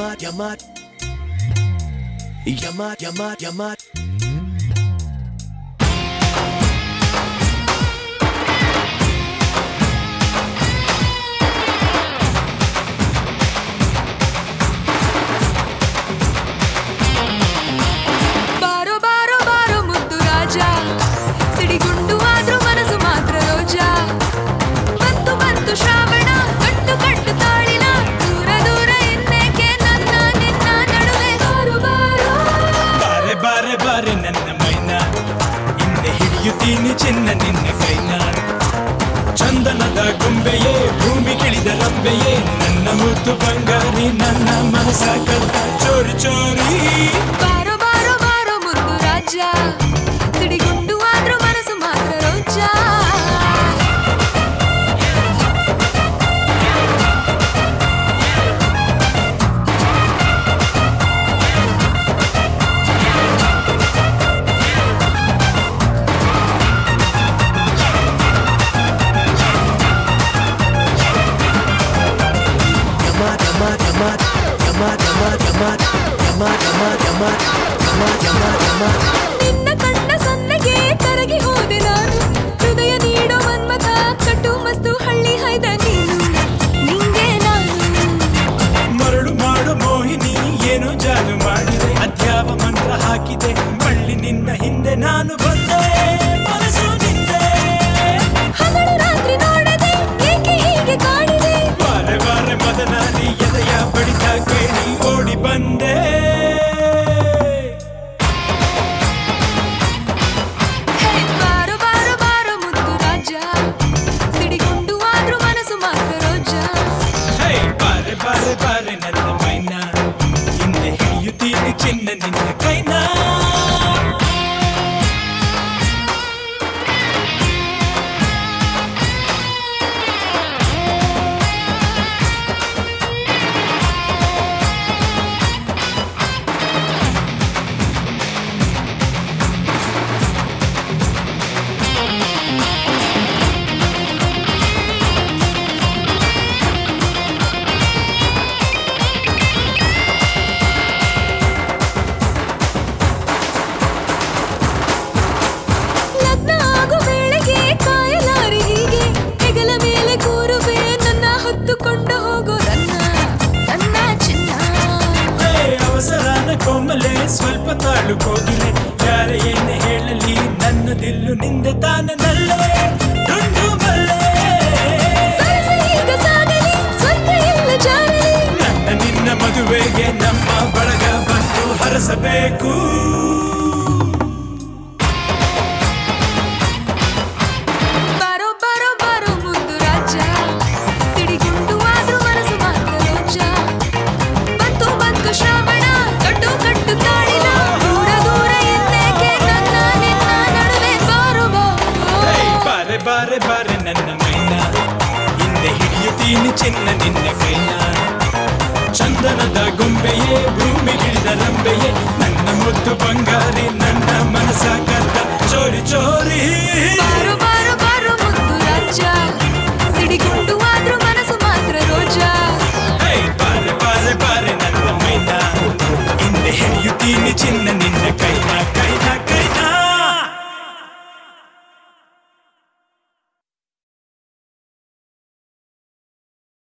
ಬಾರೋ ಬಾರೋ ಬಾರೋ ಮುದ್ದು ರಾಜ, ಸಿಡಿಗುಂಡು ಆದ್ರೂ ಮನಸ್ಸು ಮಾತ್ರ ರೋಜಾ. ಬಂತು ಬಂತು ಶ್ರಾವಣ, ಕಟ್ಟು ಕಟ್ಟು ತಾಳಿನ, ದೂರ ದೂರ ಇನ್ನೇಕೆ ನನ್ನ ನಿನ್ನ ನಡುವೆ. ಬಾರು ಬಾರೋ ಬಾರೆ ಬಾರೆ ಬಾರೆ ನನ್ನ ಮೈನ, ಹಿಂದೆ ಹಿಡಿಯುತ್ತೀನಿ ಚಿನ್ನ ನಿನ್ನ ಕೈನ. ಚಂದನದ ಗೊಂಬೆಯೇ, ಭೂಮಿಗಿಳಿದ ರಂಬೆಯೇ, ನನ್ನ ಮುದ್ದು ಬಂಗಾರಿ, ನನ್ನ ಮನಸ ಕಳ್ಳ ಚೋರಿ ಚೋರಿ. ಬಾರೋ ಬಾರೋ ಬಾರೋ ಮುದ್ದು ರಾಜ, ಸಿಡಿಗುಂಡು ಆದ್ರೂ ಮನಸ್ಸು ಮಾತ್ರ ರೋಜಾ. ನಿನ್ನ ಕಣ್ಣ ಸನ್ನೆಗೆ ಕರಗಿ ಹೋದೆ ನಾನು, ಹೃದಯ ನೀಡೋ ಮನ್ಮಥ, ಕಟ್ಟು ಮಸ್ತು ಹಳ್ಳಿ ಹೈದ ನೀನು, ನಿಂಗೆ ನಾನು. ಮರಳು ಮಾಡು ಮೋಹಿನಿ, ಏನೋ ಜಾದು ಮಾಡಿದೆ, ಅದ್ಯಾವ ಮಂತ್ರ ಹಾಕಿದೆ, ಬಳ್ಳಿ ನಿನ್ನ ಹಿಂದೆ ನಾನು ಬಂದೆ, ಮನಸ್ಸು ನಿಂದೆ. ಹಗಲು ರಾತ್ರಿ ನೋಡದೆ ಏಕೆ ಹೀಗೆ ಕಾಡಿದೆ, ಬಾರೆ ಬಾರೆ ಮದನಾದಿ, ಎದೆಯ ಬಡಿತ ಕೇಳಿ ಓಡಿ ಬಂದೆ. ಹೇ ಬಾರೋ ಬಾರೋ ಬಾರೋ ಮುದ್ದು ರಾಜ, ಸಿಡಿಗುಂಡು ಆದ್ರೂ ಮನಸ್ಸು ಮಾತ್ರ ರೋಜಾ. ಹೇ ಬಾರೆ ಬಾರೆ ಬಾರೆ ನನ್ನ ಮೈನ, ಹಿಂದೆ ಹಿಡಿಯುತ್ತೀನಿ ಚಿನ್ನ ನಿನ್ನ ಕೈನ. ಲಗ್ನ ಆಗೋ ವೇಳೆಗೆ ಕಾಯಲಾರಿ ಹೀಗೆ, ಹೆಗಲ ಮೇಲೆ ಕೂರುವೆ ನನ್ನ ಹೊತ್ತುಕೊಂಡು ಹೋಗೋ ನನ್ನ ನನ್ನ ಚಿನ್ನ. ಹೇ ಅವಸರನ ಕೋಮಲೆ, ಸ್ವಲ್ಪ ತಾಳು ಕೋಗಿಲೆ, ಯಾರ ಏನೇ ಹೇಳಲಿ ನನ್ನ ದಿಲ್ಲು ನಿಂದೆ ತಾನೆ ನಲ್ಲೆ, ದುಂಡು ಮಲ್ಲೆ. ಸರಸ ಈಗ ಸಾಗಲಿ, ಸ್ವರ್ಗ ಎಲ್ಲ ಜಾರಲಿ, ನನ್ನ ನಿನ್ನ ಮದುವೆಗೆ ನಮ್ಮ ಬಳಗ ಬಂದು ಹರಸಬೇಕು. ಬಾರೋ ಬಾರೋ ಬಾರೋ ಮುದ್ದು ರಾಜ, ಸಿಡಿಗುಂಡು ಆದ್ರೂ ಮನಸ್ಸು ಮಾತ್ರ ರೋಜಾ. ಬಂತು ಬಂತು ಶ್ರಾವಣ, ಕಟ್ಟು ಕಟ್ಟು ತಾಳಿನ, ದೂರ ದೂರ ಇನ್ನೇಕೆ ನನ್ನ ನಿನ್ನ ನಡುವೆ. ಬಾರೋ ಹೇ ಬಾರೋ ಬಾರೆ ಬಾರೆ ಬಾರೆ ನನ್ನ ಮೈನ, ಹಿಂದೆ ಹಿಡಿಯುತ್ತೀನಿ ಚಿನ್ನ ನಿನ್ನ ಕೈನ. ಚಂದನದ ಗೊಂಬೆಯೇ, ಭೂಮಿಗಿಳಿದ ರಂಬೆಯೇ, ನನ್ನ ಮುದ್ದು ಬಂಗಾರಿ, ನನ್ನ ಮನಸ ಕದ್ದ ಚೋರಿ ಚೋರಿ. ಬಾರೋ ಬಾರೋ ಬಾರೋ ಮುದ್ದು ರಾಜ, ಸಿಡಿಗುಂಡು ಆದ್ರೂ ಮನಸ್ಸು ಮಾತ್ರ ರೋಜಾ. ಹೇ ಬಾರೆ ಬಾರೆ ಬಾರೆ ನನ್ನ ಮೈನ, ಹಿಂದೆ ಹಿಡಿಯುತ್ತೀನಿ ಚಿನ್ನ ನಿನ್ನ ಕೈನ.